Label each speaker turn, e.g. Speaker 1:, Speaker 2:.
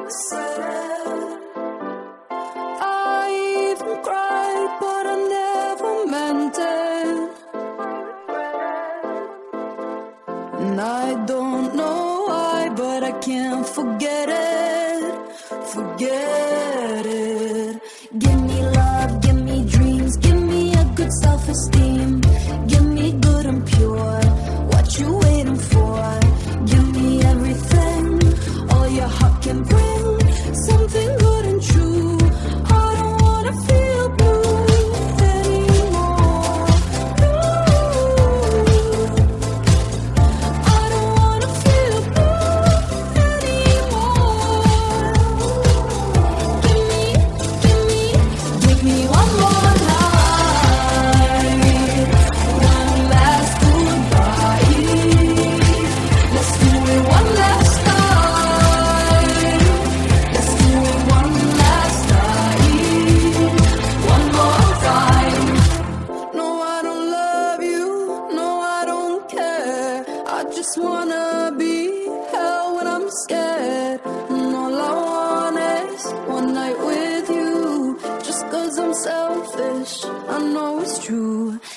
Speaker 1: I even cried, but I never meant it. And I don't know why, but I can't forget it. Forget it. Give me love, give me dreams, give me a good self-esteem. Give me good and pure, what you waiting for? Give me everything, all your heart can bring. Something good and true, I don't wanna feel blue anymore. I don't wanna feel blue anymore. Give me one more night, one last goodbye. Let's do it one last time. Let's do it one last time. One more time. No, I don't love you. No, I don't care. I just wanna be held when I'm scared. And all I want is one night with you. Just 'cause I'm selfish, I know it's true.